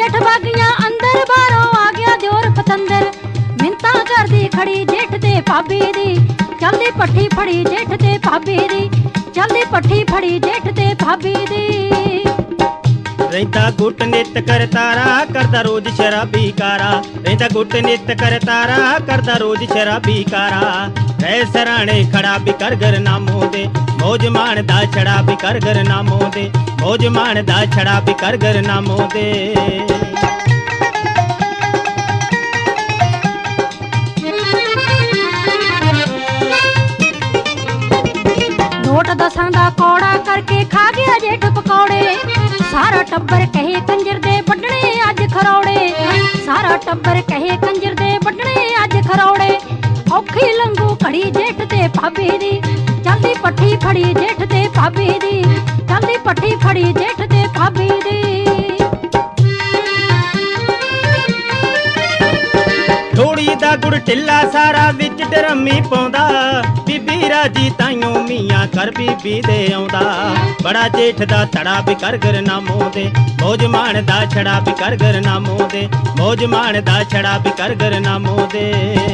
जेठ बागियां अंदर बाहरों आ गया दियोर पतंदर मिन्ता करदी खड़ी जेठ ते भाभी दी चलदी पट्ठी फड़ी जेठ ते भाभी दी चलदी पट्ठी फड़ी जेठ ते भाभी दी रहिंदा गुट नित करतारा करदा रोज शराबी कारा रहिंदा गुट नित करतारा करदा रोज शराबी कारा रह सराणे खड़ा भी कर घर नामों दे मौज माणदा छड़ा भी कर घर नामों दे मौज माणदा छड़ा भी कर घर नामों दे नोट दसां दा कौड़ा करके खा गया जेठ पकौड़े सारा टब्बर कहे कंजर दे बड्डणे अज खरौड़े सारा टब्बर कहे कंजर दे बड्डणे अज खरौड़े औखी लंगू घड़ी जेठ ते भाभी दी चलदी पट्ठी फड़ी जेठ ते भाभी दी चलदी पट्ठी फड़ी जेठ ते भाभी दी थोड़ी दा गुड़ ढिला सारा विच डरमी पाउंदा बीबी राजी ताइयों मियां कर बीबी दे आउंदा बड़ा जेठ दा धड़ा भी कर घर नामों दे मौज माणदा छड़ा भी कर घर नामों दे मौज माणदा छड़ा भी कर घर नामों दे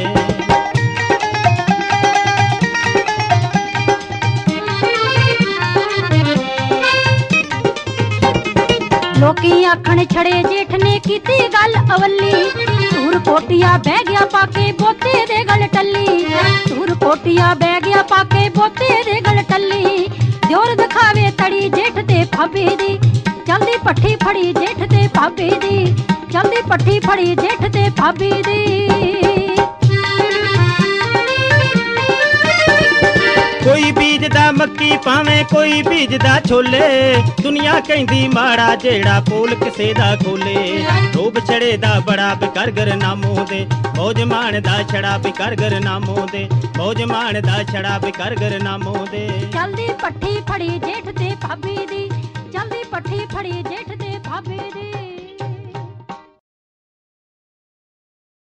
लोकी आखण छड़े जेठ ने कीती गल अवली सूर कोटिया बह गया पाके बोते दे गल टल्ली सूर कोटिया बह गया पाके बोते दे गल टल्ली दियोर दिखावे तड़ी जेठ ते भाभी दी चलदी पट्ठी फड़ी जेठ ते भाभी दी चलदी पट्ठी फड़ी जेठ ते भाभी दी कोई बीजदा मक्की पावे कोई बीजदा छोले दुनिया कहंदी माड़ा जेड़ा पोल किसे दा खोले रोब छड़े दा बड़ा बेकार घर नामों दे मौज माणदा छड़ा बेकार घर नामों दे मौज माणदा छड़ा बेकार घर नामों दे चलदी पट्ठी फड़ी